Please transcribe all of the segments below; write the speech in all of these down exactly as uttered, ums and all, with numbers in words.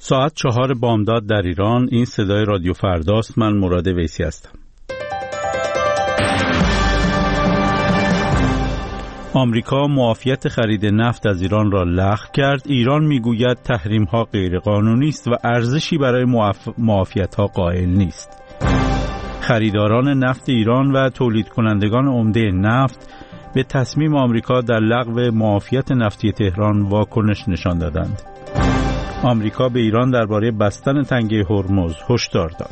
ساعت چهار بامداد در ایران. این صدای رادیو فرداست. من مراد ویسی هستم. آمریکا معافیت خرید نفت از ایران را لغو کرد. ایران میگوید تحریم‌ها غیرقانونی است و ارزشی برای معاف... معافیت‌ها قائل نیست. خریداران نفت ایران و تولید کنندگان عمده نفت به تصمیم آمریکا در لغو معافیت نفتی تهران واکنش نشان دادند. آمریکا به ایران درباره بستن تنگه هرمز هشدار داد.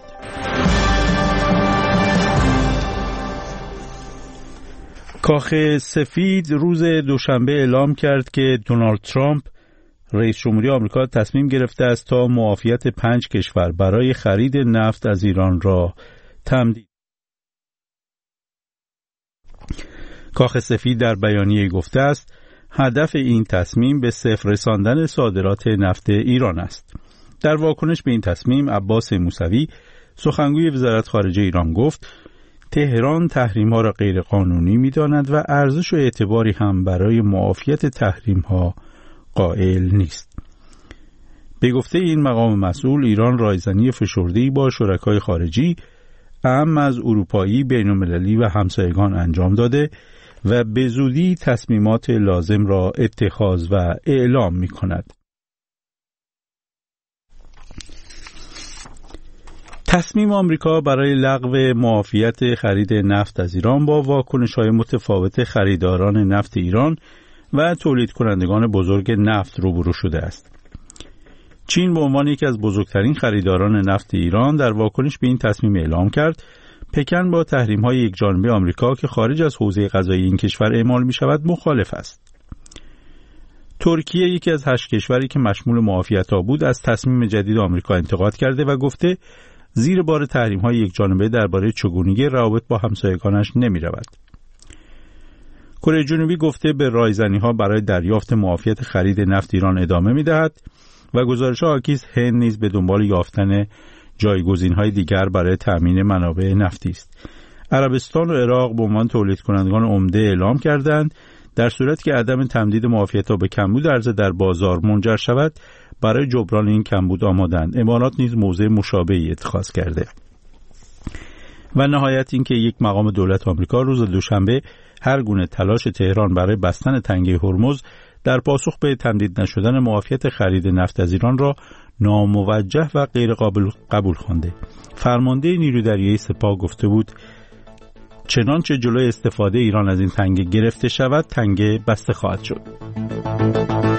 کاخ سفید روز دوشنبه اعلام کرد که دونالد ترامپ رئیس جمهوری آمریکا تصمیم گرفته است تا معافیت پنج کشور برای خرید نفت از ایران را تمدید. کاخ سفید در بیانیه گفته است هدف این تصمیم به صفر رساندن صادرات نفت ایران است. در واکنش به این تصمیم عباس موسوی سخنگوی وزارت خارجه ایران گفت تهران تحریم‌ها را غیر قانونی می‌داند و ارزش و اعتباری هم برای معافیت تحریم‌ها قائل نیست. به گفته این مقام مسئول ایران رایزنی فشرده‌ای با شرکای خارجی اهم از اروپایی، بین‌المللی و همسایگان انجام داده و به زودی تصمیمات لازم را اتخاذ و اعلام می‌کند. تصمیم آمریکا برای لغو معافیت خرید نفت از ایران با واکنش‌های متفاوت خریداران نفت ایران و تولید کنندگان بزرگ نفت روبرو شده است. چین به عنوان یکی از بزرگترین خریداران نفت ایران در واکنش به این تصمیم اعلام کرد پکن با تحریم‌های یکجانبه آمریکا که خارج از حوزه قضایی این کشور اعمال می‌شود مخالف است. ترکیه یکی از هشت کشوری که مشمول معافیت‌ها بود از تصمیم جدید آمریکا انتقاد کرده و گفته زیر بار تحریم‌های یکجانبه درباره چگونگی روابط با همسایگانش نمی‌رود. کره جنوبی گفته به رایزنی‌ها برای دریافت معافیت خرید نفت ایران ادامه می‌دهد و گزارش‌ها حاکیست هند نیز به دنبال یافتن جایگزین‌های دیگر برای تأمین منابع نفتی است. عربستان و عراق به عنوان تولید کنندگان عمده اعلام کردند در صورتی که عدم تمدید معافیت‌ها به کمبود عرضه در بازار منجر شود برای جبران این کمبود آمادند. امارات نیز موضع مشابهی اتخاذ کرده. و نهایت این که یک مقام دولت آمریکا روز دوشنبه هر گونه تلاش تهران برای بستن تنگه هرمز در پاسخ به تمدید نشدن معافیت خرید نفت از ایران را ناموجه و غیر قابل قبول خوانده. فرمانده نیروی دریایی سپاه گفته بود چنانچه جلوی استفاده ایران از این تنگه گرفته شود تنگه بسته خواهد شد.